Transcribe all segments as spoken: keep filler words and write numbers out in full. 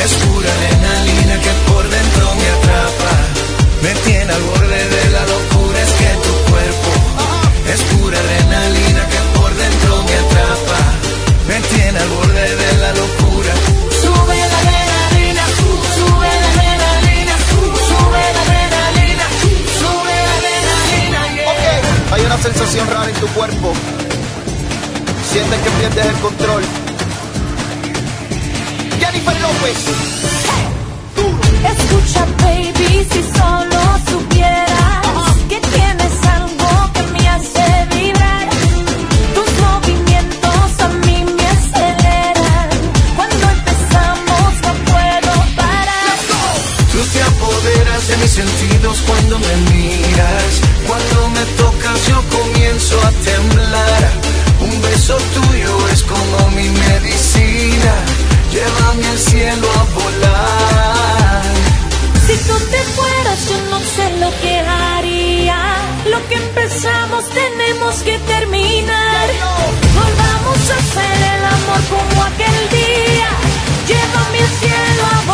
Es pura adrenalina que por dentro me atrapa. Me tiene al borde de la locura, es que tu cuerpo es pura adrenalina que por dentro me atrapa. Me tiene al borde de la locura. Sube la adrenalina, sube la adrenalina, sube la adrenalina, sube la adrenalina, yeah. Ok, hay una sensación rara en tu cuerpo. Sientes que pierdes el control. Jennifer López. Escucha, baby, si solo supieras que tienes algo que me hace vibrar. Tus movimientos a mí me aceleran. Cuando empezamos no puedo parar. Tú te apoderas de mis sentidos cuando me miras. Cuando me tocas yo comienzo a temblar. Un beso tuyo es como mi medicina. Llévame al cielo a volar. Si tú te fueras yo no sé lo que haría. Lo que empezamos tenemos que terminar. Volvamos a hacer el amor como aquel día. Llévame al cielo a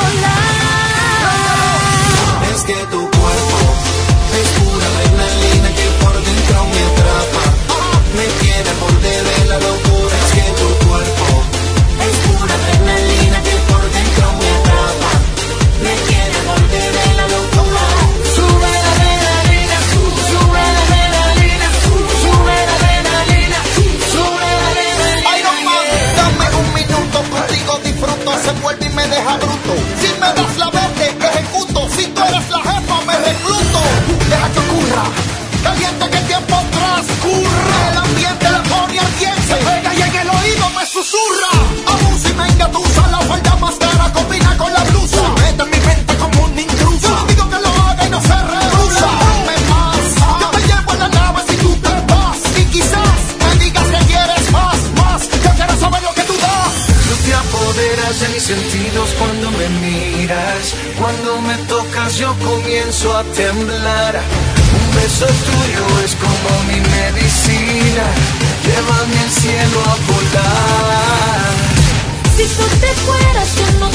volar. Es que tu cuerpo es pura adrenalina que por dentro me atrapa. Me tiene al borde de la locura. Es que tu cuerpo es pura adrenalina que por dentro me atrapa. Me tiene al borde de la locura. Sube la adrenalina, sube la adrenalina, sube la adrenalina, sube la adrenalina. Iron Man, dame un minuto, contigo disfruto, se vuelve y me deja bruto. Si me das la verde, ejecuto. Si tú eres la jefa, me recluto. Deja que ocurra, caliente que el tiempo transcurra. El ambiente la pone ardiente, pega y en el oído me susurra. Abusa y me engatusa, la falda más cara combina con la blusa. Mete en mi mente como un intruso. Digo que lo haga y no se rehúsa. Dame más, yo te llevo en la nave si tú te vas. Y quizás me digas que quieres más, más. Yo quiero saber lo que tú das. Tú te apoderas de mis sentidos cuando me miras. Cuando me tocas yo comienzo a temblar. Un beso tuyo es como mi medicina. Llévame al cielo a volar. Si tú te fueras yo no